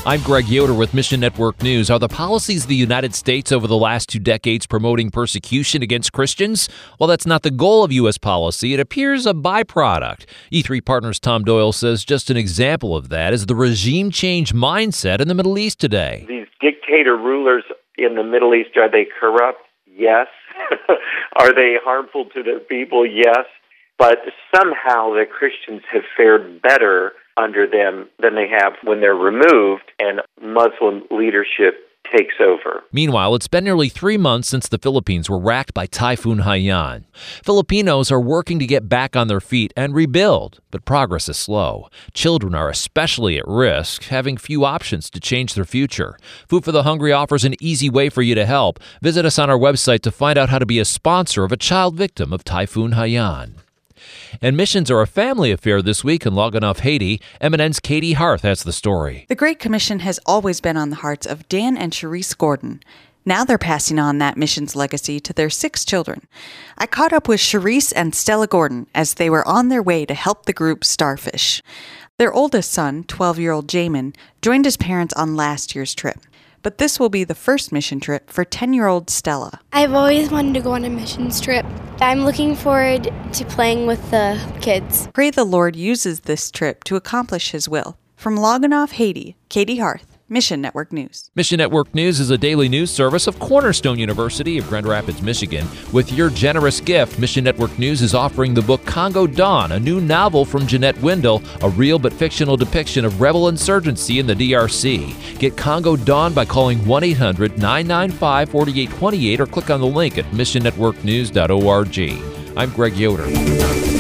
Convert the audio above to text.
I'm Greg Yoder with Mission Network News. Are the policies of the United States over the last 2 decades promoting persecution against Christians? Well, that's not the goal of U.S. policy. It appears a byproduct. E3 Partners' Tom Doyle says just an example of that is the regime change mindset in the Middle East today. These dictator rulers in the Middle East, are they corrupt? Yes. Are they harmful to the people? Yes. But somehow the Christians have fared better under them than they have when they're removed and Muslim leadership takes over. Meanwhile, it's been nearly 3 months since the Philippines were racked by Typhoon Haiyan. Filipinos are working to get back on their feet and rebuild, but progress is slow. Children are especially at risk, having few options to change their future. Food for the Hungry offers an easy way for you to help. Visit us on our website to find out how to be a sponsor of a child victim of Typhoon Haiyan. And missions are a family affair this week in Loganoff, Haiti. MNN's Katie Harth has the story. The Great Commission has always been on the hearts of Dan and Cherise Gordon. Now they're passing on that mission's legacy to their 6 children. I caught up with Cherise and Stella Gordon as they were on their way to help the group Starfish. Their oldest son, 12-year-old Jamin, joined his parents on last year's trip. But this will be the first mission trip for 10-year-old Stella. I've always wanted to go on a missions trip. I'm looking forward to playing with the kids. Pray the Lord uses this trip to accomplish His will. From Loganoff, Haiti, Katie Harth, Mission Network News. Mission Network News is a daily news service of Cornerstone University of Grand Rapids, Michigan. With your generous gift, Mission Network News is offering the book Congo Dawn, a new novel from Jeanette Wendell, a real but fictional depiction of rebel insurgency in the DRC. Get Congo Dawn by calling 1-800-995-4828 or click on the link at missionnetworknews.org. I'm Greg Yoder.